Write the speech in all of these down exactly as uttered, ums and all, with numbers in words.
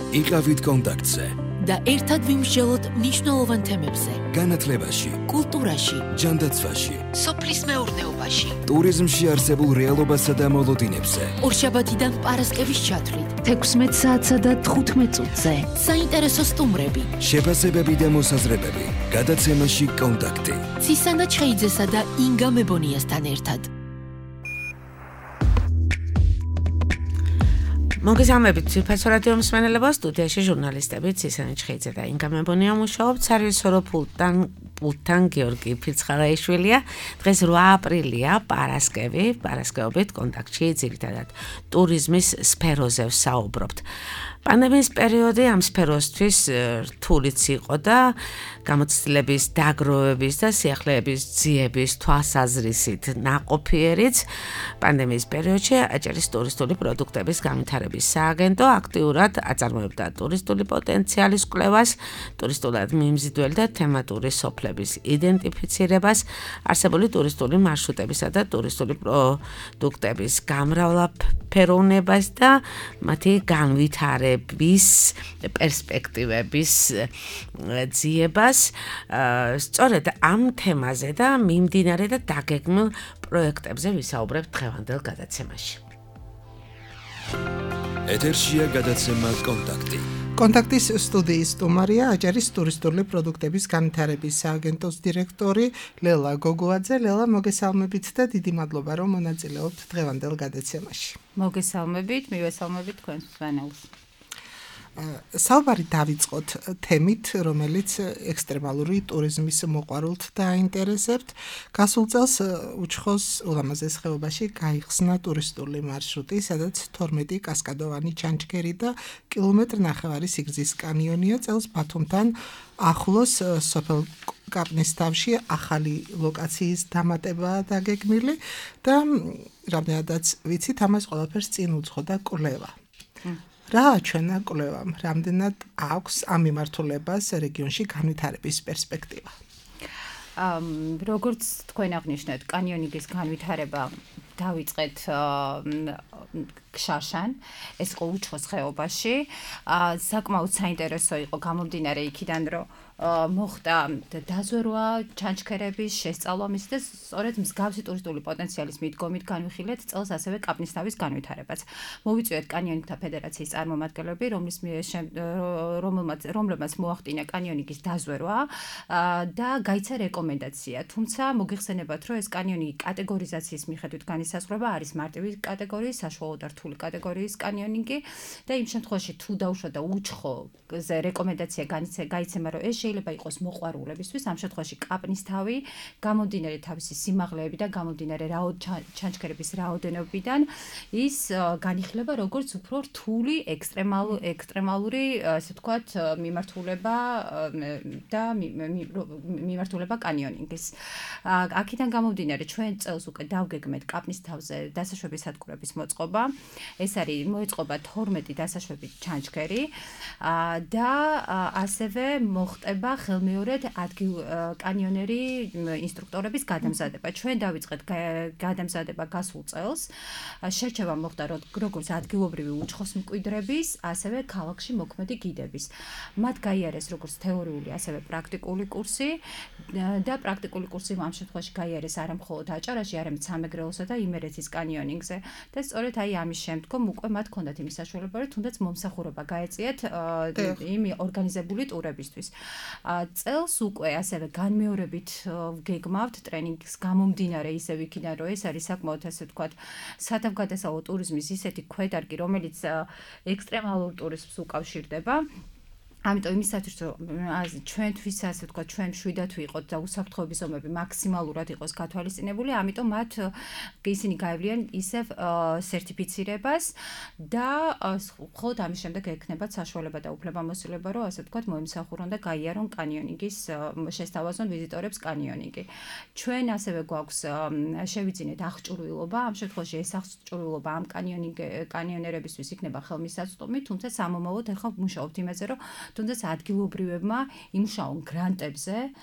იყავით კონტაქტზე და ერთად ვიმსჯელოთ მნიშვნელოვან თემებზე. განათლებაში, კულტურაში, ჯანდაცვაში, სოფლის მეურნეობაში, ტურიზმში არსებულ რეალობასა და მოლოდინებზე. ორშაბათიდან პარასკევის ჩათვლით, თექვსმეტ საათსა და თხუთმეტ წუთზე. საინტერესო სტუმრები, შეფასებები და მოსაზრებები. გადაცემაში კონტაქტი. ცისანა ჩხეიძესა და ინგა მებონიასთან ერთად. მოგესალმებით ძვირფასო რადიო მსმენელებო, სტუდიაში ჟურნალისტები ცისანა ჩხეიძე და ინგა მებონია მუშაობთ. სარვისორო პულტთან პულტთან გიორგი ფიცხარაიშვილია. დღეს რვა აპრილია, პარასკევი, პარასკევობით კონტაქტში ძირითადად ტურიზმის სფეროზე ვსაუბრობთ. პანდემიის პერიოდი ამ სფეროსთვის რთულიც იყო და გამოცდილების დაგროვების და სიახლეების ძიების თვალსაზრისით ნაყოფიერიც პანდემიის პერიოდში აჭარის ტურისტული პროდუქტების განვითარების სააგენტო აქტიურად აწარმოებდა ტურისტული პოტენციალის კვლევას, ტურისტულად მიმზიდველი და თემატური სოფლების იდენტიფიცირებას, არსებული ტურისტული მარშრუტებისა და ტურისტული პროდუქტების გამრავლაფეროვნებას და მათი განვითარების პერსპექტივების ძიებას. სწორედ ამ თემაზე და მიმდინარე და დაგეგმილ პროექტებზე ვისაუბრებთ დღევანდელ გადაცემაში. ეთერშია გადაცემა კონტაქტი. კონტაქტის სტუდიის სტუმარია აჭარის ტურისტული პროდუქტების განვითარების სააგენტოს დირექტორი ლელა გოგოაძე. ლელა, მოგესალმებით და დიდი მადლობა, რომ მონაწილეობთ დღევანდელ გადაცემაში. მოგესალმებით, მივესალმებით თქვენს მსმენელს. საუბარი დავიწყოთ თემით, რომელიც ექსტრემალური ტურიზმის მოყვარულთ დაინტერესებთ. გასულ წელს უჩხოს ულამაზეს ხეობაში გაიხსნა ტურისტული მარშრუტი, სადაც თორმეტი კასკადოვანი ჩანჩქერი და კილომეტრ ნახევარი სიგრძის კანიონია. წელს ბათუმთან ახლოს სოფელ კაპნისთავში ახალი ლოკაციის დამატებაა დაგეგმილი და რამდენადაც ვიცით, ამას ყველაფერს წინ უძღოდა კვლევა. რა აჩვენა კვლევამ, რამდენად აქვს ამ მიმართულებას რეგიონში განვითარების პერსპექტივა? როგორც თქვენ აღნიშნეთ, კანიონინგის განვითარება დავიწყეთ ქშაშან, ეს იყო უჩხოს ხეობაში. საკმაოდ საინტერესო იყო გამომდინარე იქიდან, რომ მოხდა დაზვერვა ჩანჩქერების შესწავლა მის და სწორედ მსგავსი ტურისტული პოტენციალის მიდგომით განვიხილეთ წელს ასევე კაპნისთავის განვითარებას. მოვიწვიეთ კანიონინგთა ფედერაციის წარმომადგენლები, რომლის რომელმაც რომლებმაც მოახდინა კანიონინგის დაზვერვა და გაიცა რეკომენდაცია. თუმცა მოგიხსენებათ, რომ ეს კანიონინგი კატეგორიზაციის მიხედვით განისაზღვრება, არის მარტივი კატეგორიის, საშუალო და რთული კატეგორიის კანიონინგი და იმ შემთხვევაში თუ დაუშვათ და უჩხოზე რეკომენდაცია გაიცემა, რომ ეს შეიძლება იყოს მოყვარულებისთვის, ამ შემთხვევაში კაპნისთავი გამომდინარე თავისი სიმაღლეები და გამომდინარე ჩანჩქერების რაოდენობიდან ის განიხილება როგორც უფრო რთული ექსტრემალური, ასე ვთქვათ, მიმართულება და მიმართულება კანიონინგის. აქედან გამომდინარე ჩვენ წელს უკვე დავგეგმეთ კაპნისთავზე დასაშვების სადგურების მოწყობა. ეს არის მოეწყობა თორმეტი დასაშვების ჩანჩქერი და ასევე მოხდება ხელმეორედ კანიონერი ინსტრუქტორების გადამზადება. ჩვენ დავიწყეთ გადამზადება გასულ წელს. შერჩევა მოხდა როგორც ადგილობრივი უჩხოს მკვიდრების, ასევე ქალაქში მოქმედი გიდების. მათ გაიარეს როგორც თეორიული, ასევე პრაქტიკული კურსი და პრაქტიკული კურსი ამ შემთხვევაში გაიარეს არა მხოლოდ აჭარაში, არამედ სამეგრელოსა და იმერეთის კანიონინგზე. და სწორედ აი ამის შემდგომ უკვე მათ ჰქონდათ იმის საშუალება, რომ თუნდაც მომსახურება გაეწიათ იმ ორგანიზებული ტურებისთვის. წელს უკვე ასევე განმეორებით გეგმავთ ტრენინგის გამომდინარე ისევ იქიდან, რომ ეს არის საკმაოდ ასე ვთქვათ სათავგადასავლო ტურიზმის ისეთი ქვედარგი, რომელიც ექსტრემალურ ტურიზმს უკავშირდება. ამიტომ იმისათვის რომ ჩვენთვის ასე ვთქვათ, ჩვენ მშვიდად ვიყოთ და უსაფრთხოების ზომები მაქსიმალურად იყოს გათვალისწინებული, ამიტომ მათ ისინი გაევლიან ისევ სერტიფიცირებას და მხოლოდ ამის შემდეგ ექნებათ საშუალება და უფლებამოსილება, რომ ასე ვთქვათ, მოემსახურონ და გაიარონ კანიონინგის, შესთავაზონ ვიზიტორებს კანიონინგი. ჩვენ ასევე გვაქვს შევიძინეთ აღჭურვილობა, ამ შემთხვევაში ეს აღჭურვილობა ამ კანიონერებისთვის იქნება ხელმისაწვდომი, თუმცა სამომავლოდ ახლა ვმუშაობთ იმაზე, რომ თუნდაც ადგილობრივებმა იმუშაონ გრანტებზე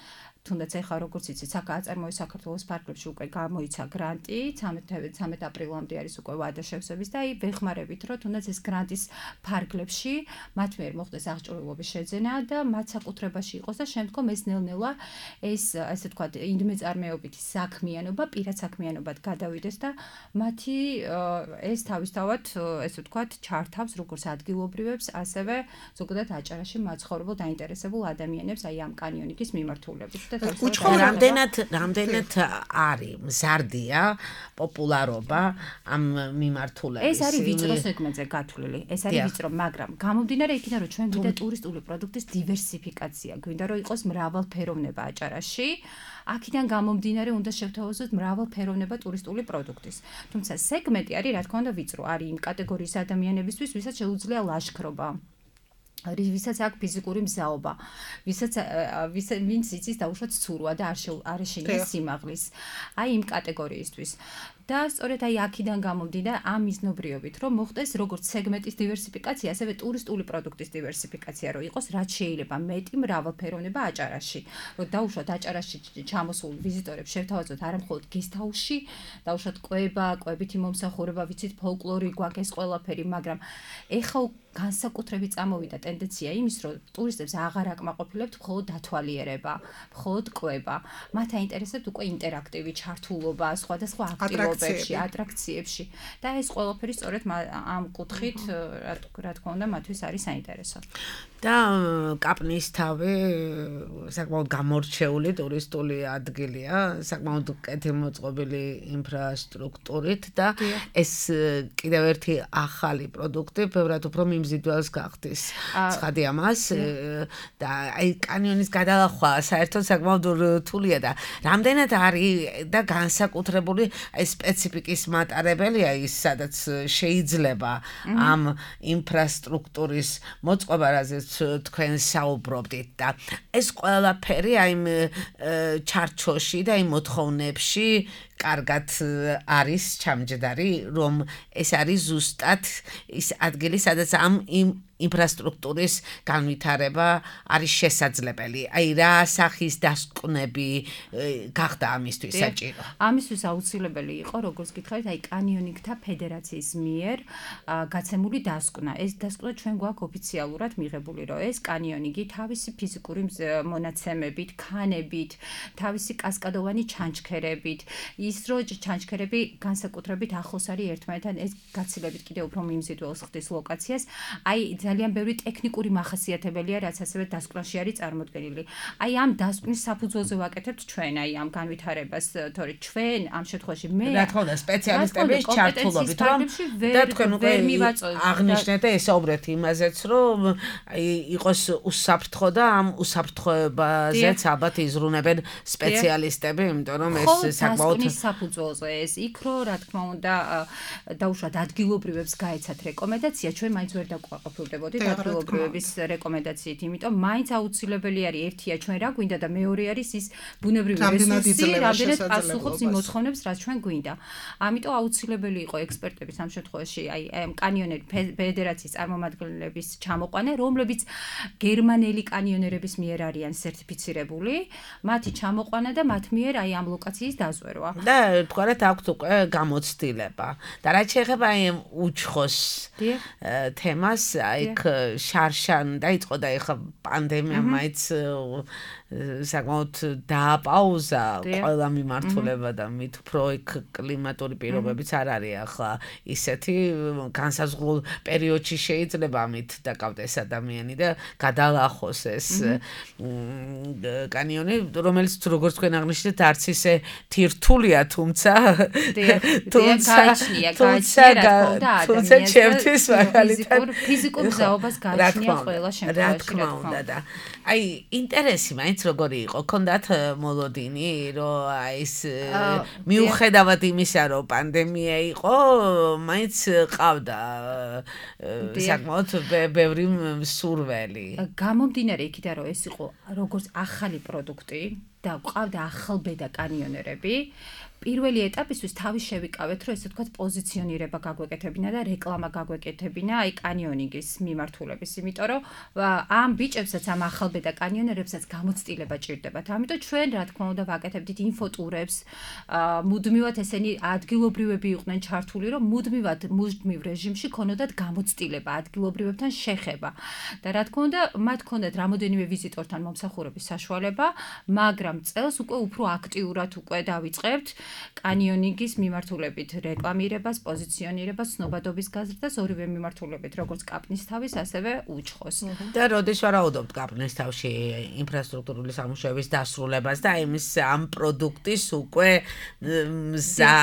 თუნდაც ეხლა როგორც იცით, საგაწარმოო საქართველოს პარკლებში უკვე გამოიცა გრანტი, ცამეტ აპრილამდე არის უკვე ვადა შევსების და აი ვეხმარებით, რომ თუნდაც ეს გრანტის ფარგლებში მათ მიერ მოხდეს აღჭურვილობის შეძენა და მათ საკუთრებაში იყოს და შემდგომ ეს ნელ-ნელა ეს ასე ვთქვათ, ინდმეწარმეობითი საქმიანობა, პირად საქმიანობად გადავიდეს და მათი ეს თავისთავად ესე ვთქვათ, ჩართავს როგორც ადგილობრივებს, ასევე ზოგადად აჭარაში მაცხოვრებელ დაინტერესებულ ადამიანებს აი ამ კანიონიკის მიმართულებით. რამდენად რამდენად არის მზარდია პოპულარობა ამ მიმართულების. ეს არის ვიწრო სეგმენტზე გათვლილი. ეს არის ვიწრო, მაგრამ გამომდინარე იქიდან რომ ჩვენ გვინდა ტურისტული პროდუქტის დივერსიფიკაცია, გვინდა რომ იყოს მრავალფეროვნება აჭარაში. აქედან გამომდინარე უნდა შევთავაზოთ მრავალფეროვნება ტურისტული პროდუქტის. თუმცა სეგმენტი არის რა თქმა უნდა ვიწრო, არის იმ კატეგორიის ადამიანებისთვის, ვისაც შეუძლია ლაშქრობა. ვისაც აქვს ფიზიკური მზაობა, ვისაც ვინც იცის დაუშვათ ცურვა და არ ეშინია სიმაღლის. აი იმ კატეგორიისთვის. და სწორედ აი აქედან გამომდინარე ამ მიზნობრიობით, რომ მოხდეს როგორც სეგმენტის დივერსიფიკაცია, ასევე ტურისტული პროდუქტის დივერსიფიკაცია, რომ იყოს რაც შეიძლება მეტი მრავალფეროვნება აჭარაში. რომ დაუშვათ აჭარაში ჩამოსულ ვიზიტორებს შევთავაზოთ არა მხოლოდ გესტჰაუსში, დაუშვათ კვება, კვებითი მომსახურება, ვიცით ფოლკლორი გვაქვს ეს ყველაფერი, მაგრამ ეხლა განსაკუთრებით წამოვიდა ტენდენცია იმის, რომ ტურისტებს აღარ აკმაყოფილებთ მხოლოდ დათვალიერება, მხოლოდ კვება. მათ აინტერესებთ უკვე ინტერაქტივი ჩართულობა, სხვადასხვა აქტივობებში, ატრაქციებში და ეს ყველაფერი სწორედ ამ კუთხით რა თქმა უნდა მათთვის არის საინტერესო. და კაპნისთავი საკმაოდ გამორჩეული ტურისტული ადგილია, საკმაოდ კეთილმოწყობილი ინფრასტრუქტურით და ეს კიდევ ერთი ახალი პროდუქტი, ბევრად უფრო მიმზიდველს გახდის. ცხადი ამას და აი კანიონის გადალახვა საერთოდ საკმაოდ რთულია და რამდენად არის და განსაკუთრებული აი სპეციფიკის მატარებელია ის, სადაც შეიძლება ამ ინფრასტრუქტურის მოწყობა, რაზეც თქვენ საუბრობდით და ეს ყველაფერი აი ჩარჩოში და აი მოთხოვნებში კარგად არის ჩამჯდარი, რომ ეს არის ზუსტად ის ადგილი, სადაც ამ ინფრასტრუქტურის განვითარება არის შესაძლებელი. აი რა სახის დასკვნები გახდა ამისთვის საჭირო? ამისთვის აუცილებელი იყო, როგორც გითხარით, აი კანიონიკთა ფედერაციის მიერ გაცემული დასკვნა. ეს დასკვნა ჩვენ გვაქვს ოფიციალურად მიღებული, რომ ეს კანიონიკი თავისი ფიზიკური მონაცემებით, ქანებით, თავისი კასკადოვანი ჩანჩქერებით, ის რომ ჩანჩქერები განსაკუთრებით ახლოს არის ერთმანეთთან, ეს გაცილებით კიდევ უფრო მიმზიდველს ხდის ლოკაციას. აი ძალიან ბევრი ტექნიკური მახასიათებელია, რაც ასევე დასკვნაში არის წარმოდგენილი. აი ამ დასკვნის საფუძველზე ვაკეთებთ ჩვენ აი ამ განვითარებას, თორე ჩვენ ამ შემთხვევაში მე რა თქმა უნდა სპეციალისტების ჩართულობით, რომ და თქვენ უკვე აღნიშნეთ და ესაუბრეთ იმაზეც, რომ აი იყოს უსაფრთხო და ამ უსაფრთხოებაზეც ალბათ იზრუნებენ სპეციალისტები, იმიტომ რომ ეს საკმაოდ საფუძველზე ეს იქ რო რა თქმა უნდა დაუშვათ ადგილობრივებს გაეცათ რეკომენდაცია, ჩვენ მაინც ვერ დაგვაყოფილდებოდით ადგილობრივების რეკომენდაციით, იმიტომ მაინც აუცილებელი არის ერთია ჩვენ რა გვინდა და მეორე არის ის ბუნებრივი რესურსი, რამდენად პასუხობს იმ მოთხოვნებს, რაც ჩვენ გვინდა. ამიტომ აუცილებელი იყო ექსპერტების ამ შემთხვევაში აი ამ კანიონერი ფედერაციის წარმომადგენლების ჩამოყვანა, რომლებიც გერმანელი კანიონერების მიერ არიან სერტიფიცირებული, მათი ჩამოყვანა და მათ მიერ აი ამ ლოკაციის დაზვერვა. და თქვათ აქვთ უკვე გამოცდილება. და რაც შეეხება აი უჩხოს თემას, აი შარშან დაიწყო და ეხლა პანდემია მაინც საკმაოდ დააპაუზა ყველა მიმართულება და მით უფრო იქ კლიმატური პირობებიც არ არის ახლა ისეთი განსაზღვრულ პერიოდში შეიძლება ამით დაკავდეს ადამიანი და გადალახოს ეს კანიონი, რომელიც როგორც თქვენ აღნიშნეთ არც ისე თირთულია, თუმცა თუმცა თუმცა ჩემთვის მაგალითად ფიზიკურ მზაობას გააჩნია ყველა შემთხვევაში, რა თქმა უნდა და აი ინტერესი მაინც როგორი იყო, ქონდათ მოლოდინი, რომ აი ეს მიუხედავად იმისა, რომ პანდემია იყო, მაინც ყავდა საკმაოდ ბევრი მსურველი. გამომდინარე იქიდან, რომ ეს იყო როგორც ახალი პროდუქტი და ყავდა ახალბედა კანიონერები, პირველი ეტაპისთვის თავი შევიკავეთ, რომ ესე ვთქვათ, პოზიციონირება გაგვეკეთებინა და რეკლამა გაგვეკეთებინა აი კანიონინგის მიმართულების, იმიტომ რომ ამ ბიჭებსაც, ამ ახალბედა კანიონერებსაც გამოცდილება ჭირდებათ. ამიტომ ჩვენ რა თქმა უნდა ვაკეთებდით ინფოტურებს, მუდმივად ესენი ადგილობრივები იყვნენ ჩართული, რომ მუდმივად მუდმივ რეჟიმში ქონოდათ გამოცდილება, ადგილობრივებთან შეხება. და რა თქმა უნდა, მათ ქონდათ რამოდენიმე ვიზიტორთან მომსახურების საშუალება, მაგრამ წელს უკვე უფრო აქტიურად უკვე დავიწყებთ კანიონინგის მიმართულებით რეკლამირებას, პოზიციონირებას, ცნობადობის გაზრდას ორივე მიმართულებით, როგორც კაპნის თავის, ასევე უჩხოს. და როდის ვარაუდობთ კაპნის თავში ინფრასტრუქტურული სამუშაოების დასრულებას და იმის ამ პროდუქტის უკვე მზა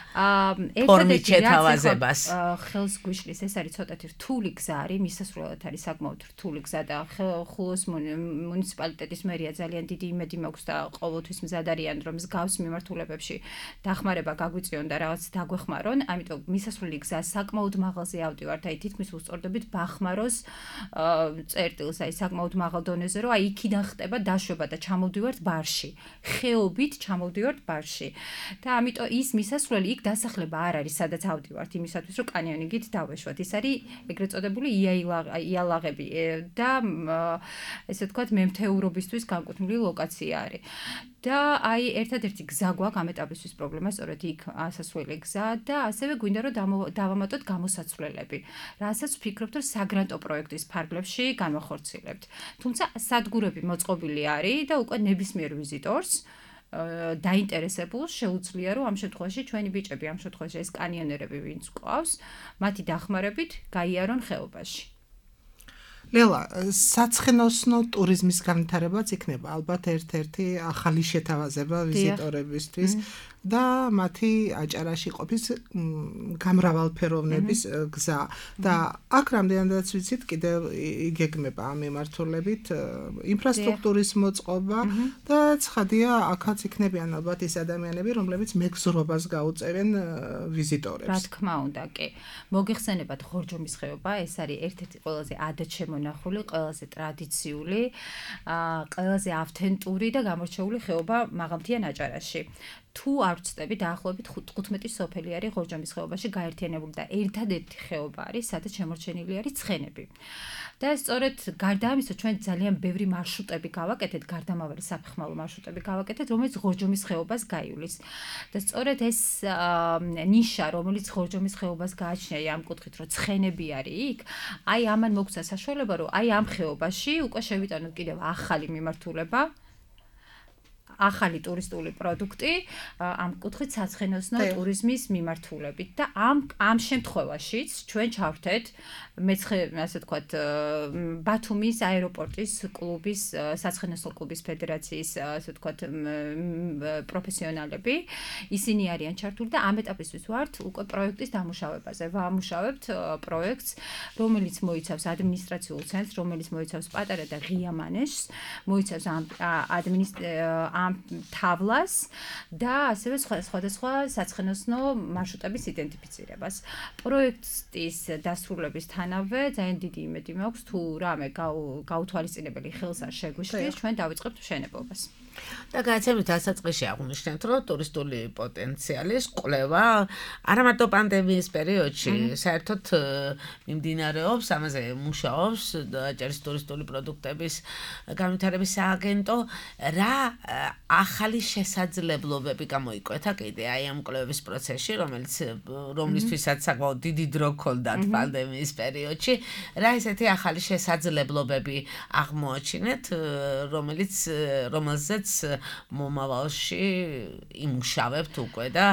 ფორმით შეთავაზებას. ხელს გვიშლის, ეს არის ცოტათი რთული გზა არის, მისასვლელად არის საკმაოდ რთული გზა და ხულოს მუნიციპალიტეტის მერია ძალიან დიდი იმედი მაქვს და ყოველთვის მზად არიან, რომ მსგავს მიმართულებებში დახმარება გაგვიწიონ და რაღაც დაგვეხმარონ, ამიტომ მისასვლელი გზა საკმაოდ მაღალზე ავდივართ, აი თითქმის უსწორდებით ბახმაროს წერტილს, აი საკმაოდ მაღალ დონეზე, რომ აი იქიდან ხდება დაშვება და ჩამოვდივართ ბარში. ხეობით ჩამოვდივართ ბარში. და ამიტომ ის მისასვლელი იქ დასახლება არ არის, სადაც ავდივართ იმისათვის, რომ კანიონინგით დავეშვათ. ის არის ეგრეთ წოდებული იალაღები და ესე ვთქვათ, მემთეურობისთვის განკუთვნილი ლოკაცია არის. და აი ერთადერთი გზა გვაქვს ამ ეტაპისთვის პრობლემა, სწორედ იქ ასასვლელი გზა და ასევე გვინდა რომ დავამატოთ გამოსაცვლელები. რასაც ვფიქრობთ, რომ საგრანტო პროექტის ფარგლებში განვახორციელებთ. თუმცა სადგურები მოწყობილი არის და უკვე ნებისმიერ ვიზიტორს დაინტერესებულს შეუძლია, რომ ამ შემთხვევაში ჩვენი ბიჭები, ამ შემთხვევაში ეს კანიონერები ვინც ყავს, მათი დახმარებით გაიარონ ხეობაში. ლელა, საცხენოსნო ტურიზმის განვითარებაც იქნება ალბათ ერთ-ერთი ახალი შეთავაზება ვიზიტორებისთვის და მათი აჭარაში ყოფის გამრავალფეროვნების გზა. და აქ რამდენადაც ვიცით, კიდევ იგეგმება ამ მიმართულებით ინფრასტრუქტურის მოწყობა და ცხადია, აქაც იქნებიან ალბათ ის ადამიანები, რომლებიც მეგზურობას გაუწევენ ვიზიტორებს. რა თქმა უნდა, კი. მოგეხსენებათ ხორჯომის ხეობა, ეს არის ერთ-ერთი ყველაზე ადათშემონახული, ყველაზე ტრადიციული, ყველაზე ავთენტური და გამორჩეული ხეობა მაღალმთიან აჭარაში. თუ არ ვწდები დაახლოებით თხუთმეტი სოფელი არის ხორჯომის ხეობაში გაერთიანებული და ერთადერთი ხეობა არის, სადაც შემორჩენილი არის ცხენები. და სწორედ გარდა ამისა, ჩვენ ძალიან ბევრი მარშრუტები გავაკეთეთ, გარდამავალი საფეხმავლო მარშრუტები გავაკეთეთ, რომელიც ხორჯომის ხეობას გაივლის. და სწორედ ეს ნიშა, რომელიც ხორჯომის ხეობას გააჩნია ამ კუთხით, რომ ცხენები არის იქ, აი ამან მოგცა საშუალება, რომ აი ამ ხეობაში უკვე შევიტანოთ კიდევ ახალი მიმართულება, ახალი ტურისტული პროდუქტი ამ კუთხით საცხენოსნო ტურიზმის მიმართულებით და ამ ამ შემთხვევაშიც ჩვენ ჩავთეთ მეცხრე, ასე ვთქვათ, ბათუმის აეროპორტის კლუბის, საცხენოსნო კლუბის ფედერაციის, ასე ვთქვათ, პროფესიონალები, ისინი არიან ჩართული და ამ ეტაპისთვის ვართ უკვე პროექტის დამუშავებაზე. ვამუშავებთ პროექტს, რომელიც მოიცავს ადმინისტრაციულ ცენტრს, რომელიც მოიცავს პატარა და ღია მანეჟს, მოიცავს ამ ადმინისტრ ამ თავლას და ასევე სხვადასხვა საცხენოსნო მარშრუტების იდენტიფიცირებას. პროექტის დასრულებისთანავე ძალიან დიდი იმედი მაქვს, თუ რამე გაუთვალისწინებელი ხელს არ შეგვიშლის, ჩვენ დავიწყებთ მშენებლობას. და გააცემით დასაწყისში აღნიშნეთ, რომ ტურისტული პოტენციალის კვლევა არა მარტო პანდემიის პერიოდში, საერთოდ მიმდინარეობს, ამაზე მუშაობს აჭარის ტურისტული პროდუქტების განვითარების სააგენტო. რა ახალი შესაძლებლობები გამოიკვეთა კიდე აი ამ კვლევის პროცესში, რომელიც რომლისთვისაც საკმაოდ დიდი დრო გქონდათ პანდემიის პერიოდში, რა ესეთი ახალი შესაძლებლობები აღმოაჩინეთ, რომელიც რომელზეც მომავალში იმუშავებთ უკვე და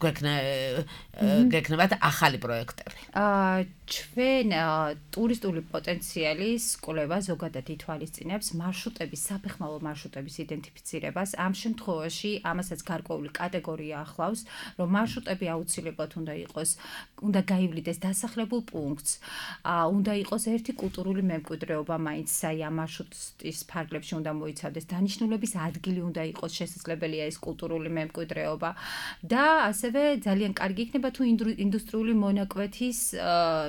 გექნებათ ახალი პროექტები. ჩვენ ტურისტული პოტენციალის კვლევა ზოგადად ითვალისწინებს მარშრუტების, საფეხმავლო მარშრუტების იდენტიფიცირებას. ამ შემთხვევაში ამასაც გარკვეული კატეგორია ახლავს, რომ მარშრუტები აუცილებლად უნდა იყოს, უნდა გაივლიდეს დასახლებულ პუნქტს, უნდა იყოს ერთი კულტურული მემკვიდრეობა მაინც, აი ამ მარშრუტის ფარგლებში უნდა მოიცავდეს, დანიშნულების ადგილი უნდა იყოს, შესაძლებელია ეს კულტურული მემკვიდრეობა და ასევე ძალიან კარგი იქნება თუ ინდუსტრიული მონაკვეთის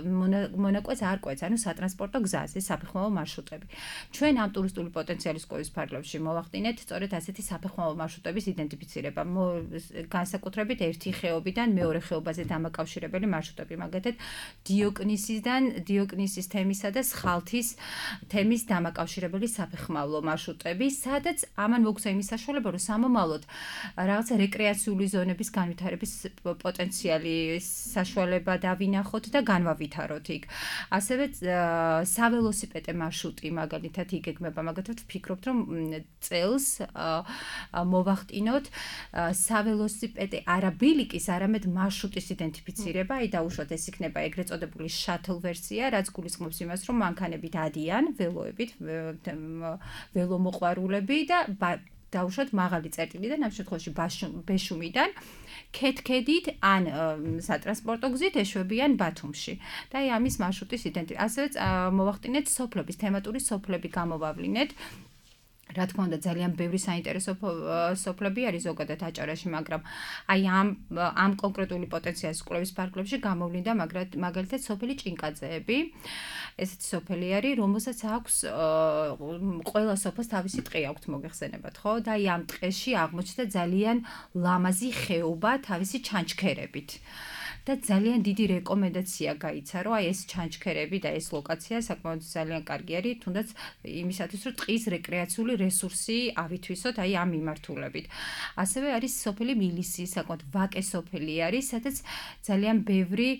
მონაკვეთს არ კვეთს, ანუ სატრანსპორტო გზაზე საფეხმავლო მარშრუტები. ჩვენ ამ ტურისტული პოტენციალის კოვის ფარგლებში მოვახდინეთ სწორედ ასეთი საფეხმავლო მარშრუტების იდენტიფიცირება. განსაკუთრებით ერთი ხეობიდან მეორე ხეობაზე დამაკავშირებელი მარშრუტები, მაგალითად დიოკნისისიდან დიოკნისის თემისა და სხალთის თემის დამაკავშირებელი საფეხმავლო მარშრუტები, სადაც ამან მოგვცა იმის საშუალება, რომ სამომავლოდ რაღაცა რეკრეაციული ზონების განვითარების პოტენციალი საშუალება დავინახოთ და განვავითაროთ იქ. ასევე საველოსიპედე მარშრუტი მაგალითად იგეგმება, მაგალითად ვფიქრობთ, რომ წელს მოვახტინოთ საველოსიპედე არა ბილიკის, არამედ მარშრუტის იდენტიფიცირება, აი დაუშვათ ეს იქნება ეგრეთ წოდებული შატლ ვერსია, რაც გულისხმობს იმას, რომ მანქანებით ადიან ველოებით, ველომოყვარულები და დაუშვათ მაღალი წერტილიდან, ამ შემთხვევაში ბეშუმიდან ქეთქედით ან სატრანსპორტო გზით ეშვებიან ბათუმში. და აი ამის მარშრუტის იდენტიფიცირება. ასევე მოვახტინეთ სოფლების, თემატური სოფლები გამოვავლინეთ. რა თქმა უნდა, ძალიან ბევრი საინტერესო სოფლები არის ზოგადად აჭარაში, მაგრამ აი ამ ამ კონკრეტული პოტენციალის კვლევის ფარგლებში გამოვლინდა მაგალითად სოფელი ჭინკაძეები. ესეთი სოფელი არის, რომელსაც აქვს ყველა სოფელს თავისი ტყე აქვს, მოგეხსენებათ, ხო? და აი ამ ტყეში აღმოჩნდა ძალიან ლამაზი ხეობა თავისი ჩანჩქერებით. და ძალიან დიდი რეკომენდაცია გაიცა, რომ აი ეს ჩანჩქერები და ეს ლოკაცია საკმაოდ ძალიან კარგი არის, თუნდაც იმისათვის, რომ ტყის რეკრეაციული რესურსი ავითვისოთ აი ამ მიმართულებით. ასევე არის სოფელი მილისი, საკმაოდ ვაკე სოფელი არის, სადაც ძალიან ბევრი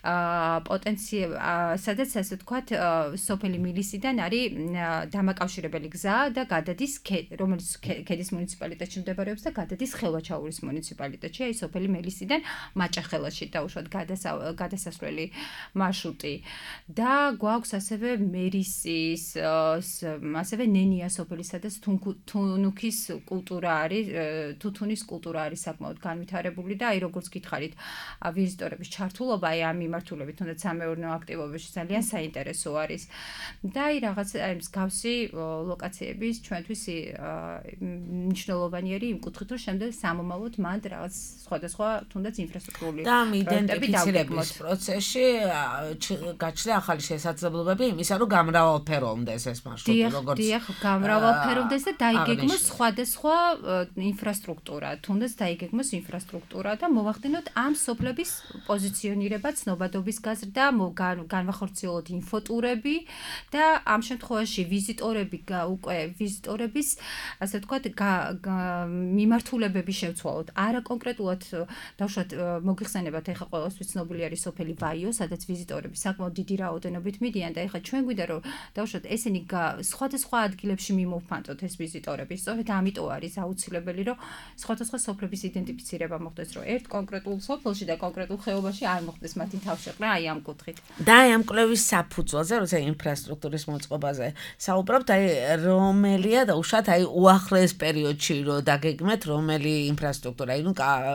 პოტენციალი, სადაც ასე ვთქვათ, სოფელი მილისიდან არის დამაკავშირებელი გზა და გადადის, რომელიც ქედის მუნიციპალიტეტში მდებარეობს და გადადის ხელვაჩაურის მუნიციპალიტეტში, აი სოფელი მილისიდან მაჭახელაში და გადასასვლელი მარშრუტი და გვაქვს ასევე მერისის, ასევე ნენია სოფელი, სადაც თუნუქის კულტურა არის, თუთუნის კულტურა არის საკმაოდ განვითარებული და აი როგორც გითხარით, ვიზიტორების ჩართულობა აი ამ მიმართულებით, თუნდაც სამეურნეო აქტივობებში ძალიან საინტერესო არის. და აი რაღაც აი მსგავსი ლოკაციების ჩვენთვის მნიშვნელოვანი არის იმ კუთხით, რომ შემდეგ სამომავლოდ მანდ რაღაც სხვადასხვა თუნდაც ინფრასტრუქტურული და ამ იდენტიფიცირების პროცესში გაჩნდა ახალი შესაძლებლობები იმისა, რომ გამრავალფეროვნდეს ეს მარშრუტი, როგორც დიახ, გამრავალფეროვნდეს და დაიგეგმოს სხვადასხვა ინფრასტრუქტურა, თუნდაც დაიგეგმოს ინფრასტრუქტურა და მოვახდინოთ ამ სოფლების პოზიციონირება, ცნობადობის გაზრდა, განვახორციელოთ ინფოტურები და ამ შემთხვევაში ვიზიტორები უკვე ვიზიტორების, ასე ვთქვათ, მიმართულებები შევცვალოთ. არა კონკრეტულად დავუშვათ მოგიხსენებათ, ეხლა ყველასთვის ცნობილი არის სოფელი ვაიო, სადაც ვიზიტორები საკმაოდ დიდი რაოდენობით მიდიან და ეხლა ჩვენ გვინდა რომ დავუშვათ ესენი სხვადასხვა ადგილებში მიმოვფანტოთ ეს ვიზიტორები. სწორედ ამიტომ არის აუცილებელი რომ სხვადასხვა სოფლების იდენტიფიცირება მოხდეს, რომ ერთ კონკრეტულ სოფელში და კონკრეტულ ხეობაში არ მოხდეს მათი თავშეყრა აი ამ კუთხით. და აი ამ კვლევის საფუძველზე, როცა ინფრასტრუქტურის მოწყობაზე საუბრობთ, აი რომელია და უშუალოდ აი უახლოეს პერიოდში რომ დაგეგმეთ რომელი ინფრასტრუქტურა, აი ნუ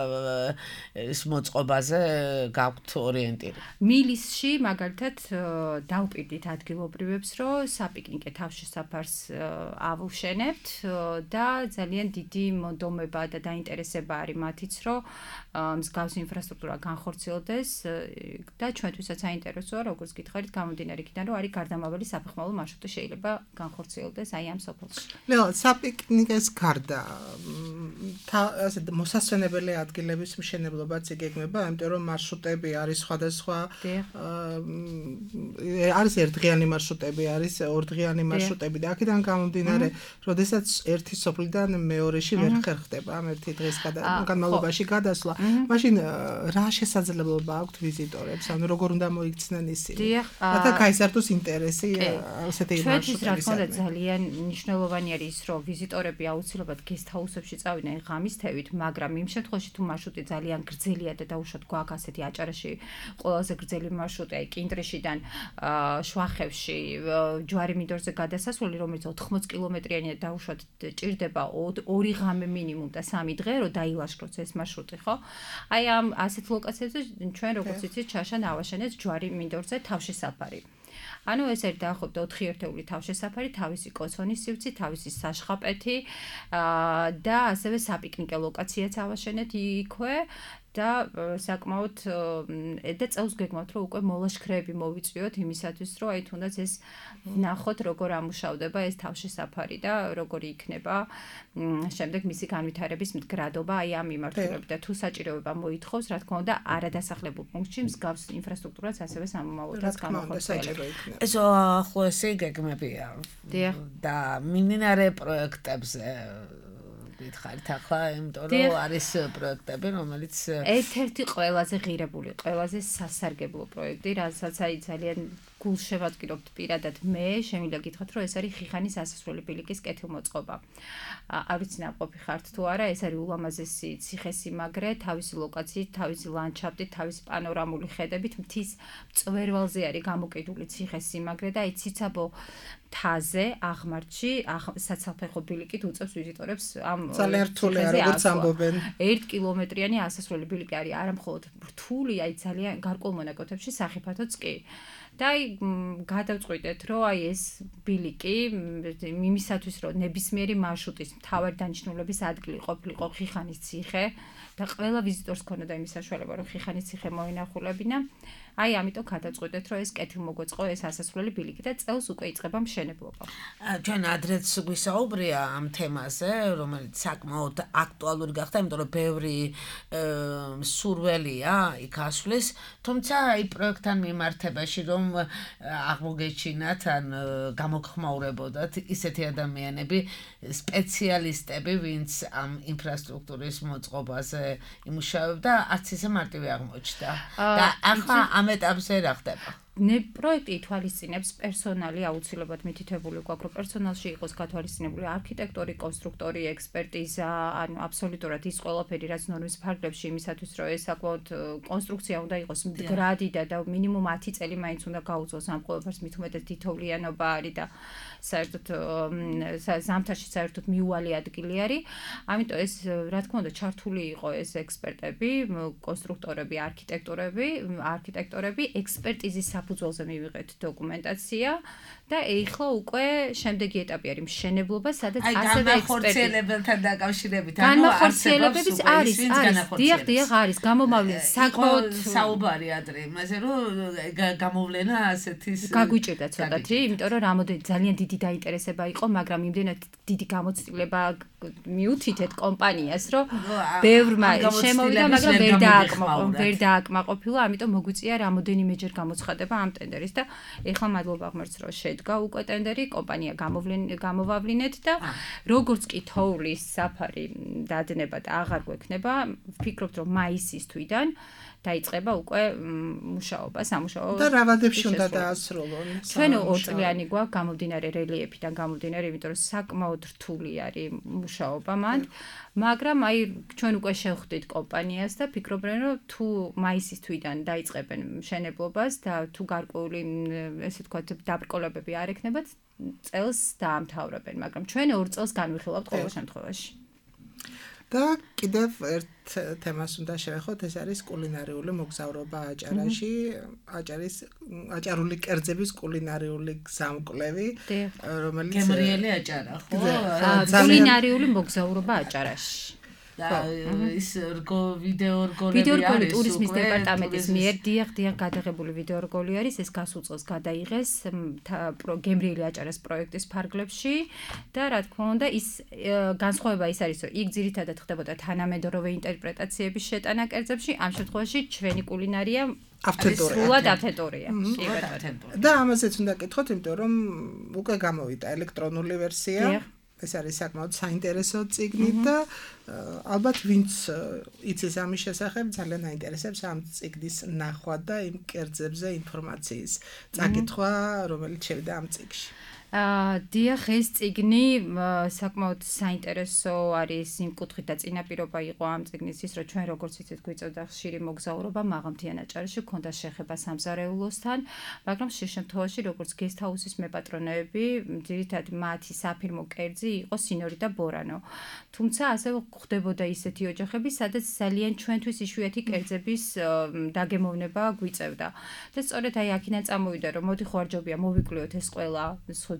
ის მოწყობაზე გაქვთ ორიენტირი. მილისში მაგალითად დავპირდით ადგილობრივებს, რომ საპიკნიკე თავშესაფარს ავუშენებთ და ძალიან დიდი მონდომება და დაინტერესება არის მათიც, რომ მსგავსი ინფრასტრუქტურა განხორციელდეს და ჩვენთვისაც საინტერესოა, როგორც გითხარით, გამომდინარე იქიდან, რომ არის გარდამავალი საფეხმავლო მარშრუტი შეიძლება განხორციელდეს აი ამ სოფელში. ნელა, საპიკნიკეს გარდა ასე მოსასვენებელი ადგილების მშენებლობაც იგეგმება, იმიტომ რომ მარშრუტები არის სხვადასხვა არის ერთდღიანი მარშრუტები, არის ორდღიანი მარშრუტები და აქედან გამომდინარე, როდესაც ერთი სოფლიდან მეორეში ვერ ხერხდება ამ ერთი დღის განმავლობაში გადასვლა, მაშინ რა შესაძლებლობა აქვთ ვიზიტორებს, ანუ როგორ უნდა მოიქცნენ ისინი? რათა გაიზარდოს ინტერესი ასეთი მარშრუტების. რა თქმა უნდა, ძალიან მნიშვნელოვანი არის ის, რომ ვიზიტორები აუცილებლად გესტჰაუსებში წავიდნენ ღამის თევით, მაგრამ იმ შემთხვევაში თუ მარშრუტი ძალიან გრძელია და დაუშვათ გვაქვს ასეთი აჭარაში ყველაზე გრძელი მარშრუტი, აი კინტრიშიდან შვახევში ჯვარი მინდორზე გადასასვლელი, რომელიც ოთხმოც კილომეტრიანია და დაუშვათ ჭირდება ორი ღამე მინიმუმ და სამი დღე, რომ დაილაშქროს ეს მარშრუტი, ხო? აი ამ ასეთ ლოკაციებზე ჩვენ როგორც იცით, ჩაშან ავაშენეთ ჯვარი მინდორზე თავშესაფარი. ანუ ეს არის დაახლოებით ოთხი ერთეული თავშესაფარი, თავისი კოცონის სივრცე, თავისი საშხაპეთი და ასევე საპიკნიკე ლოკაციაც ავაშენეთ იქვე და საკმაოდ და წელს გეგმავთ რომ უკვე მოლაშქრეები მოვიწვიოთ იმისათვის რომ აი თუნდაც ეს ნახოთ როგორ ამუშავდება ეს თავშესაფარი და როგორი იქნება შემდეგ მისი განვითარების მდგრადობა აი ამ მიმართულებით და თუ საჭიროება მოითხოვს რა თქმა უნდა არადასახლებულ პუნქტში მსგავს ინფრასტრუქტურას ასევე სამომავლოდაც გამოხორციელებს. ეს ახლოესი გეგმებია და მიმდინარე პროექტებზე გითხარით ახლა, იმიტომ რომ არის პროექტები, რომელიც ერთ-ერთი ყველაზე ღირებული, ყველაზე სასარგებლო პროექტი, რასაც აი ძალიან გულშემატკივრობთ პირადად მე, შემიძლია გითხრათ, რომ ეს არის ხიხანის ასასვლელი ბილიკის კეთილმოწყობა. არ ვიცი ნაყოფი ხართ თუ არა, ეს არის ულამაზესი ციხესიმაგრე, თავისი ლოკაციით, თავისი ლანდშაფტით, თავისი პანორამული ხედებით, მთის მწვერვალზე არის გამოკიდული ციხესიმაგრე და აი ციცაბო თაზე აღმართში საცალფეხო ბილიკით უწევს ვიზიტორებს ამ ძალიან რთულია როგორც ამბობენ. ერთ კილომეტრიანი ასასვლელი ბილიკი არის არა მხოლოდ რთული, აი ძალიან გარკვეულ მონაკვეთებში სახიფათოც კი. და აი გადავწყვიტეთ რომ აი ეს ბილიკი იმისათვის რომ ნებისმიერი მარშრუტის მთავარი დანიშნულების ადგილი ყოფილიყო ხიხანის ციხე და ყველა ვიზიტორს ქონოდა იმის საშუალება რომ ხიხანის ციხე მოინახულებინა. აი ამიტომ გადავწყვიტეთ რომ ეს კეთილმოგვეწყო ეს ასასვლელი ბილიკი და წელს უკვე იწყება მშენებლობა. ჩვენ ადრეც გვისაუბრია ამ თემაზე, რომელიც საკმაოდ აქტუალური გახდა, იმიტომ რომ ბევრი სურველია იქ ასვლის, თუმცა აი პროექტთან მიმართებაში რომ აღმოგეჩინათ ან გამოგხმაურებოდათ ისეთი ადამიანები, სპეციალისტები, ვინც ამ ინფრასტრუქტურის მოწყობაზე იმუშავებდა, არც ისე მარტივი აღმოჩნდა. და ახლა ამ ეტაპზე რა ხდება? ნე პროექტი ითვალისწინებს პერსონალი აუცილებლად მითითებული გვაქვს რომ პერსონალში იყოს გათვალისწინებული არქიტექტორი, კონსტრუქტორი, ექსპერტიზა, ანუ აბსოლუტურად ის ყველაფერი რაც ნორმის ფარგლებში იმისათვის რომ ეს საკმაოდ კონსტრუქცია უნდა იყოს მდგრადი და მინიმუმ ათი წელი მაინც უნდა გაუწოს ამ ყველაფერს მით უმეტეს თითოვლიანობა არის და საერთოდ ზამთარში საერთოდ მიუვალი ადგილი არის. ამიტომ ეს რა თქმა უნდა ჩართული იყო ეს ექსპერტები, კონსტრუქტორები, არქიტექტორები, არქიტექტორები, ექსპერტიზის საფუძველზე მივიღეთ დოკუმენტაცია და ეხლა უკვე შემდეგი ეტაპი არის მშენებლობა, სადაც ასევე განახორციელებელთან დაკავშირებით, ანუ განახორციელებების არის, არის, დიახ, დიახ, არის, გამომავლენ საკმაოდ საუბარი ადრე, იმაზე რომ გამოვლენა ასეთი გაგვიჭირდა ცოტათი, იმიტომ რომ რამოდენიმე ძალიან დიდი დაინტერესება იყო, მაგრამ იმდენად დიდი გამოცდილება მიუთითეთ კომპანიას, რომ ბევრმა შემოვიდა, მაგრამ ვერ დააკმაყოფილა, ვერ დააკმაყოფილა, ამიტომ მოგვიწია რამოდენიმეჯერ გამოცხადება ამ ტენდერის და ეხლა მადლობა ღმერთს რომ შედგა უკვე ტენდერი, კომპანია გამოვავლინეთ და როგორც კი თოვლის საფარი დადნება და აღარ გვექნება, ვფიქრობთ რომ მაისის თვიდან დაიწყება უკვე მუშაობა, სამუშაო და რა ვადებში უნდა დაასრულონ. ჩვენ ორწლიანი გვაქვს გამომდინარე რელიეფიდან გამომდინარე, იმიტომ რომ საკმაოდ რთული არის მუშაობა მან, მაგრამ აი ჩვენ უკვე შევხვდით კომპანიას და ფიქრობენ რომ თუ მაისის თვიდან დაიწყებენ მშენებლობას და თუ გარკვეული ესე ვთქვათ დაბრკოლებები არ ექნებათ, წელს დაამთავრებენ, მაგრამ ჩვენ ორ წელს განვიხილავთ ყოველ შემთხვევაში. და კიდევ ერთ თემას უნდა შევეხოთ, ეს არის კულინარიული მოგზაურობა აჭარაში, აჭარის აჭარული კერძების კულინარიული გზამკვლევი, რომელიც გემრიელი აჭარა, ხო? კულინარიული მოგზაურობა აჭარაში. და ის რგო ვიდეო რგოლები ვიდეო რგოლი ტურიზმის დეპარტამენტის მიერ დიახ დიახ გადაღებული ვიდეო რგოლი არის, ეს გასულ წელს გადაიღეს გემრიელი აჭარას პროექტის ფარგლებში და რა თქმა უნდა ის განსხვავება ის არის, რომ იქ ძირითადად ხდებოდა თანამედროვე ინტერპრეტაციების შეტანა კერძებში, ამ შემთხვევაში ჩვენი კულინარია ავთენტურია. ავთენტურია. კი ბატონო. და ამაზეც უნდა გითხოთ, იმიტომ რომ უკვე გამოვიდა ელექტრონული ვერსია. ეს არის საკმაოდ საინტერესო წიგნი და ალბათ ვინც იცის ამის შესახებ ძალიან აინტერესებს ამ წიგნის ნახვა და იმ კერძებზე ინფორმაციის წაკითხვა, რომელიც შევიდა ამ წიგნში. დიახ, ეს წიგნი საკმაოდ საინტერესო არის იმ კუთხით და წინაპირობა იყო ამ წიგნის ის, რომ ჩვენ როგორც იცით გვიწევდა ხშირი მოგზაურობა მაღალმთიან აჭარაში, ქონდა შეხება სამზარეულოსთან, მაგრამ შე შემთხვევაში როგორც გესტჰაუსის მეპატრონეები, ძირითადად მათი საფირმო კერძი იყო სინორი და ბორანო. თუმცა ასევე ხდებოდა ისეთი ოჯახები, სადაც ძალიან ჩვენთვის იშვიათი კერძების დაგემოვნება გვიწევდა. და სწორედ აი აქედან წამოვიდა, რომ მოდი ხوارჯობია მოვიკვლიოთ ეს ყველა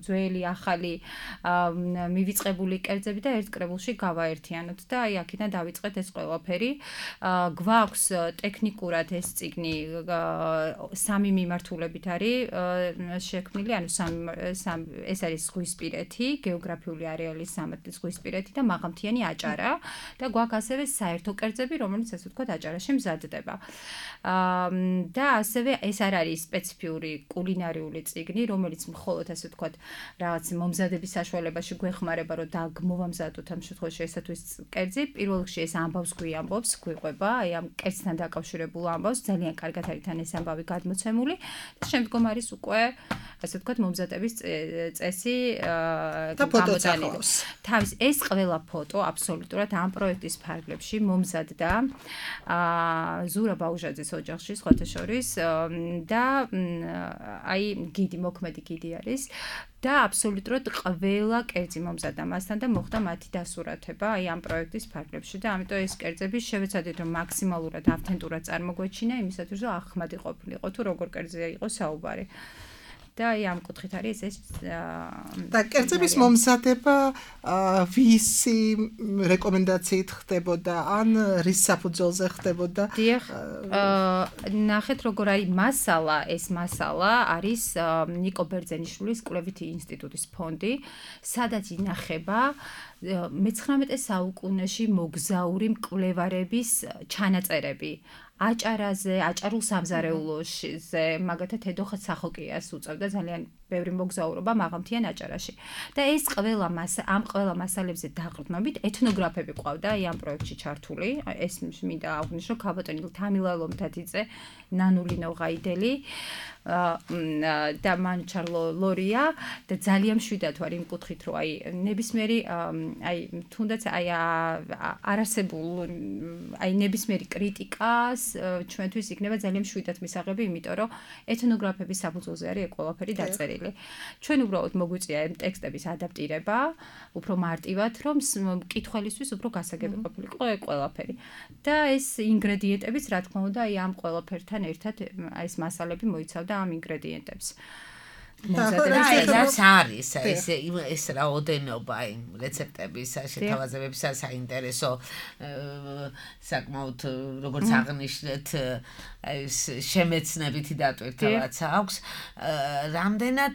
ძველი, ახალი მივიწყებული კერძები და ერთ კრებულში გავაერთიანოთ და აი აქედან დავიწყეთ ეს ყველაფერი. გვაქვს ტექნიკურად ეს წიგნი სამი მიმართულებით არის შექმნილი, ანუ სამ ეს არის ზღვისპირეთი, გეოგრაფიული არეალის სამართლის ზღვისპირეთი და მაღალმთიანი აჭარა და გვაქვს ასევე საერთო კერძები, რომელიც ასე ვთქვათ აჭარაში მზადდება. და ასევე ეს არ არის სპეციფიური კულინარიული წიგნი, რომელიც მხოლოდ ასე ვთქვათ რაღაც მომზადების საშუალებაში გვეხმარება, რომ დაგმოვამზადოთ ამ შემთხვევაში ესა თუ ის კერძი. პირველ რიგში ეს ამბავს გვიამბობს, გვიყვება, აი ამ კერძთან დაკავშირებულ ამბავს, ძალიან კარგად არის თან ეს ამბავი გადმოცემული და შემდგომ არის უკვე ასე ვთქვათ მომზადების წესი გამოტანილი. თავის ეს ყველა ფოტო აბსოლუტურად ამ პროექტის ფარგლებში მომზადდა ზურა ბაუჟაძის ოჯახში სხვათა შორის და აი გიდი მოქმედი გიდი არის და აბსოლუტურად ყველა კერძი მომზადდა მასთან და მოხდა მათი დასურათება აი ამ პროექტის ფარგლებში და ამიტომ ეს კერძები შევეცადეთ რომ მაქსიმალურად ავთენტურად წარმოგვეჩინა იმისათვის რომ ახმადი ყოფილიყო თუ როგორ კერძია იყო საუბარი. და აი ამ კუთხით არის ეს და კერძების მომზადება ვისი რეკომენდაციით ხდებოდა ან რის საფუძველზე ხდებოდა? დიახ, ნახეთ როგორ არის მასალა, ეს მასალა არის ნიკო ბერძენიშვილის კვლევითი ინსტიტუტის ფონდი, სადაც ინახება მეცხრამეტე საუკუნეში მოგზაური მკვლევარების ჩანაწერები. აჭარაზე, აჭარულ სამზარეულოზე, მაგათაც ედოხაც სახოკიას უწევდა ძალიან ბევრი მოგზაურობა მაღალმთიან აჭარაში. და ეს ყველა მასა, ამ ყველა მასალებზე დაყრდნობით ეთნოგრაფები ყავდა აი ამ პროექტში ჩართული. ეს მინდა აღვნიშნო ქალბატონი თამილა ლომთათიძე, ნანულინო ღაიდელი და მანჩარ ლორია და ძალიან მშვიდად ვარ იმ კუთხით რომ აი ნებისმიერი აი თუნდაც აი არასებულ აი ნებისმიერი კრიტიკას ჩვენთვის იქნება ძალიან მშვიდად მისაღები, იმიტომ რომ ეთნოგრაფების საფუძველზე არის ეს ყველაფერი დაწერილი. ჩვენ უბრალოდ მოგვიწია ამ ტექსტების ადაპტირება, უფრო მარტივად, რომ მკითხველისთვის უფრო გასაგები ყოფილიყო ეს ყველაფერი. და ეს ინგრედიენტებიც, რა თქმა უნდა, აი ამ ყველაფერთან ერთად აი ეს მასალები მოიცავდა ამ ინგრედიენტებს. ეს არის ეს ეს რაოდენობა იმ რეცეპტების შეთავაზებებისა საინტერესო საკმაოდ როგორც აღნიშნეთ ეს შემეცნებითი დატვირთებაც აქვს. რამდენად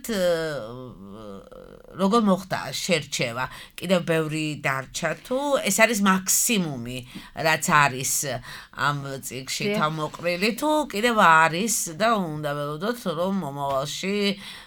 როგორ მოხდა შერჩევა? კიდევ ბევრი დარჩა თუ ეს არის მაქსიმუმი რაც არის ამ წიგნში თავმოყრილი თუ კიდევ არის და უნდა ველოდოთ რომ მომავალში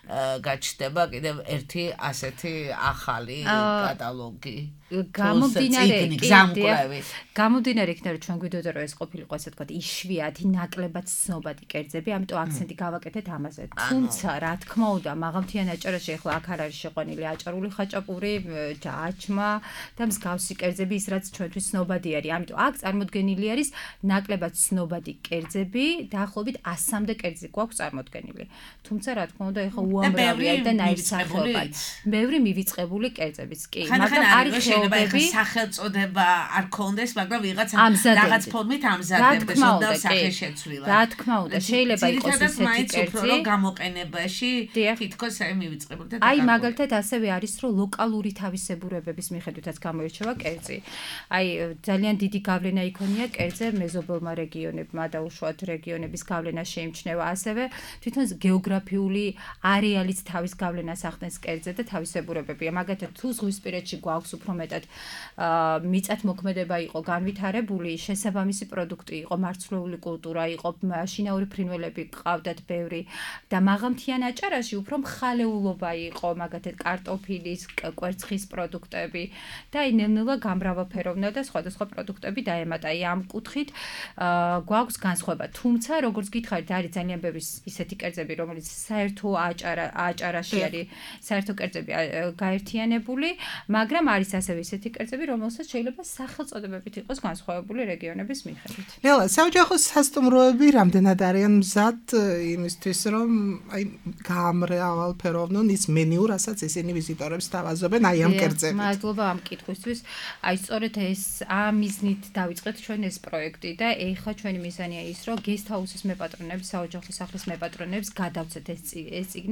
გაჩნდება კიდევ ერთი ასეთი ახალი კატალოგი. გამომდინარე იქნება, გამომდინარე იქნება რომ ჩვენ გვიდოდა რომ ეს ყოფილიყო ასე ვთქვათ იშვიათი ნაკლებად ცნობადი კერძები, ამიტომ აქცენტი გავაკეთეთ ამაზე. თუმცა რა თქმა უნდა, მაღალმთიან აჭარაში ახლა აქ არ არის შეყვანილი აჭარული ხაჭაპური, ჯაჭმა და მსგავსი კერძები, ის რაც ჩვენთვის ცნობადი არის. ამიტომ აქ წარმოდგენილი არის ნაკლებად ცნობადი კერძები, დაახლოებით ასამდე კერძი გვაქვს წარმოდგენილი. თუმცა რა თქმა უნდა, ახლა უამრავია და ნაირსახეობად. ბევრი მივიწყებული კერძებიც კი, მაგრამ არის შეიძლება სახელწოდება არ ქონდეს, მაგრამ ვიღაც რაღაც ფორმით ამზადებდეს, უნდა სახეშეცვლილა. რა თქმა უნდა, შეიძლება იყოს ისეთი კერძი, რომ გამოყენებაში თითქოს აი მივიწყებული და აი მაგალითად ასევე არის, რომ ლოკალური თავისებურებების მიხედვითაც გამოირჩევა კერძი. აი ძალიან დიდი გავლენა იქონია კერძზე მეზობელმა რეგიონებმა და უშუალოდ რეგიონების გავლენა შეიმჩნევა. ასევე თვითონ გეოგრაფიული არეალიც თავის გავლენას ახდენს კერძზე და თავისებურებებია. მაგალითად თუ ზღვისპირეთში გვაქვს უფრო მეტად მიწათმოქმედება იყო განვითარებული, შესაბამისი პროდუქტი იყო, მარცვლეული კულტურა იყო, შინაური ფრინველები ყავდათ ბევრი და მაღალმთიან აჭარაში უფრო მხალეულობა იყო, მაგალითად კარტოფილის, კვერცხის პროდუქტები და აი ნელ-ნელა გამრავალფეროვნა და სხვადასხვა პროდუქტები დაემატა. აი ამ კუთხით გვაქვს განსხვავება. თუმცა როგორც გითხარით, არის ძალიან ბევრი ისეთი კერძები, რომელიც საერთო აჭარა აჭარაში არის, საერთო კერძები გაერთიანებული, მაგრამ არის ასევე ისეთი კერძები, რომელსაც შეიძლება სახელწოდებებით იყოს განსხვავებული რეგიონების მიხედვით. ნელა, საოჯახო სასტუმროები რამდენად არიან მზად იმისთვის, რომ აი გამრავალფეროვნონ ის მენიუ, რასაც ისინი ვიზიტორებს თავაზობენ აი ამ კერძებით. მადლობა ამ კითხვისთვის. აი სწორედ ეს ამ მიზნით დავიწყეთ ჩვენ ეს პროექტი და ეხლა ჩვენი მიზანია ის, რომ გესტ ჰაუსის მეპატრონებს, საოჯახო სახლის მეპატრონებს გადავცეთ ეს ეს წიგნი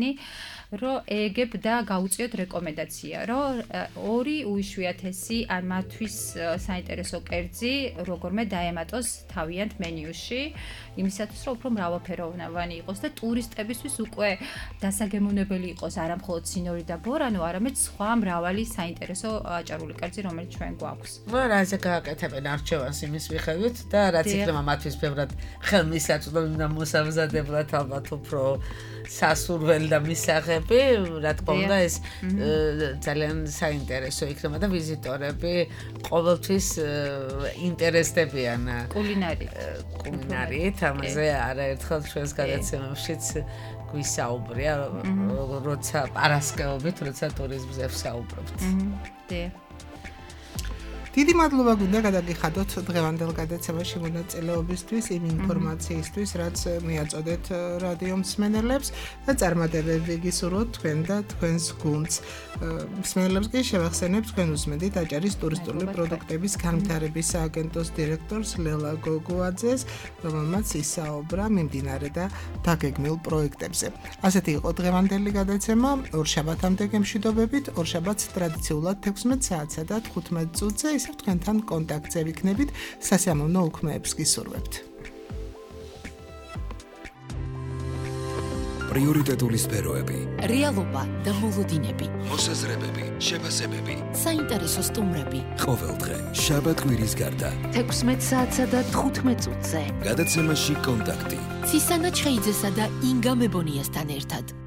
თქვენი რომ ეგებ და გაუწიოთ რეკომენდაცია, რომ ორი უიშვიათესი ან მათთვის საინტერესო კერძი როგორმე დაემატოს თავიანთ მენიუში, იმისათვის რომ უფრო მრავალფეროვანი იყოს და ტურისტებისთვის უკვე დასაგემოვნებელი იყოს არა მხოლოდ სინორი და ბორანო, არამედ სხვა მრავალი საინტერესო აჭარული კერძი, რომელიც ჩვენ გვაქვს. რაზე გააკეთებენ არჩევანს იმის მიხედვით და რაც იქნება მათთვის ბევრად ხელმისაწვდომი და მოსამზადებლად ალბათ უფრო სასურველი და მისაღები, რა თქმა უნდა ეს ძალიან საინტერესო იქნება და ვიზიტორები ყოველთვის ინტერესდებიან კულინარი კულინარიით, ამაზე არაერთხელ ჩვენს გადაცემებშიც გვისაუბრია, როცა პარასკევობით, როცა ტურიზმზე ვსაუბრობთ. დიახ. დიდი მადლობა გინდა გადაგიხადოთ დღევანდელ გადაცემაში მონაწილეობისთვის, იმ ინფორმაციისთვის, რაც მიაწოდეთ რადიო მსმენელებს და წარმატებები გისურვოთ თქვენ და თქვენს გუნდს. მსმენელებს კი შევახსენებ, თქვენ უსმენთ აჭარის ტურისტული პროდუქტების განვითარების სააგენტოს დირექტორს ლელა გოგოაძეს, რომელმაც ისაუბრა მიმდინარე და დაგეგმილ პროექტებზე. ასეთი იყო დღევანდელი გადაცემა, ორშაბათამდე გემშვიდობებით, ორშაბათს ტრადიციულად თექვსმეტ საათსა და თხუთმეტ წუთზე თქვენთან კონტაქტზე ვიქნებით, სასიამოვნო უქმეებს გისურვებთ. პრიორიტეტული სფეროები, რეალობა და მოლოდინები, მოსაზრებები, შეფასებები, საინტერესო სტუმრები. ყოველდღე, შაბათ-კვირის გარდა, თექვსმეტ საათსა და თხუთმეტ წუთზე. გადაცემაში კონტაქტი. ცისანა ჩხეიძესა და ინგა მებონიასთან ერთად.